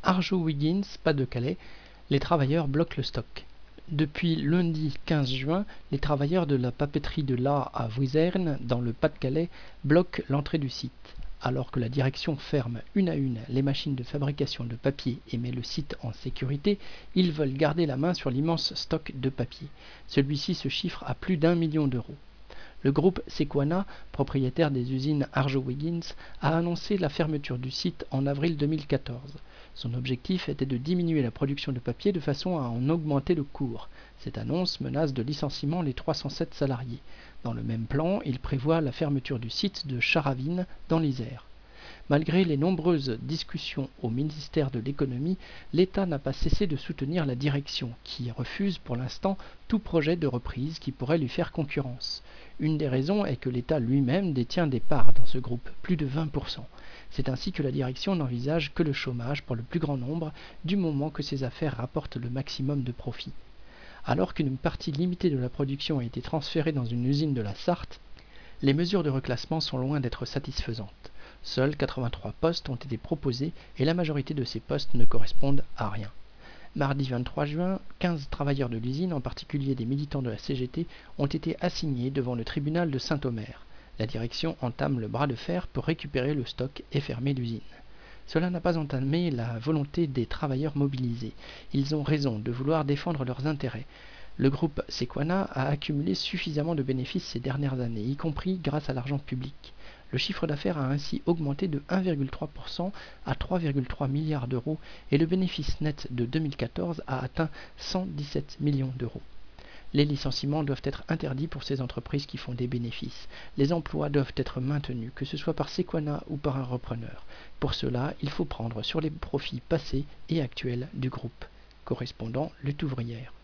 Arjowiggins, Pas-de-Calais, les travailleurs bloquent le stock. Depuis lundi 15 juin, les travailleurs de la papeterie de l'A à Vuizerne, dans le Pas-de-Calais, bloquent l'entrée du site. Alors que la direction ferme une à une les machines de fabrication de papier et met le site en sécurité, ils veulent garder la main sur l'immense stock de papier. Celui-ci se chiffre à plus d'1 million d'euros. Le groupe Sequana, propriétaire des usines Arjowiggins, a annoncé la fermeture du site en avril 2014. Son objectif était de diminuer la production de papier de façon à en augmenter le cours. Cette annonce menace de licenciement les 307 salariés. Dans le même plan, il prévoit la fermeture du site de Charavine, dans l'Isère. Malgré les nombreuses discussions au ministère de l'économie, l'État n'a pas cessé de soutenir la direction, qui refuse pour l'instant tout projet de reprise qui pourrait lui faire concurrence. Une des raisons est que l'État lui-même détient des parts dans ce groupe, plus de 20%. C'est ainsi que la direction n'envisage que le chômage pour le plus grand nombre, du moment que ses affaires rapportent le maximum de profit. Alors qu'une partie limitée de la production a été transférée dans une usine de la Sarthe, les mesures de reclassement sont loin d'être satisfaisantes. Seuls 83 postes ont été proposés et la majorité de ces postes ne correspondent à rien. Mardi 23 juin, 15 travailleurs de l'usine, en particulier des militants de la CGT, ont été assignés devant le tribunal de Saint-Omer. La direction entame le bras de fer pour récupérer le stock et fermer l'usine. Cela n'a pas entamé la volonté des travailleurs mobilisés. Ils ont raison de vouloir défendre leurs intérêts. Le groupe Sequana a accumulé suffisamment de bénéfices ces dernières années, y compris grâce à l'argent public. Le chiffre d'affaires a ainsi augmenté de 1,3% à 3,3 milliards d'euros et le bénéfice net de 2014 a atteint 117 millions d'euros. Les licenciements doivent être interdits pour ces entreprises qui font des bénéfices. Les emplois doivent être maintenus, que ce soit par Sequana ou par un repreneur. Pour cela, il faut prendre sur les profits passés et actuels du groupe. Correspondant Lutte ouvrière.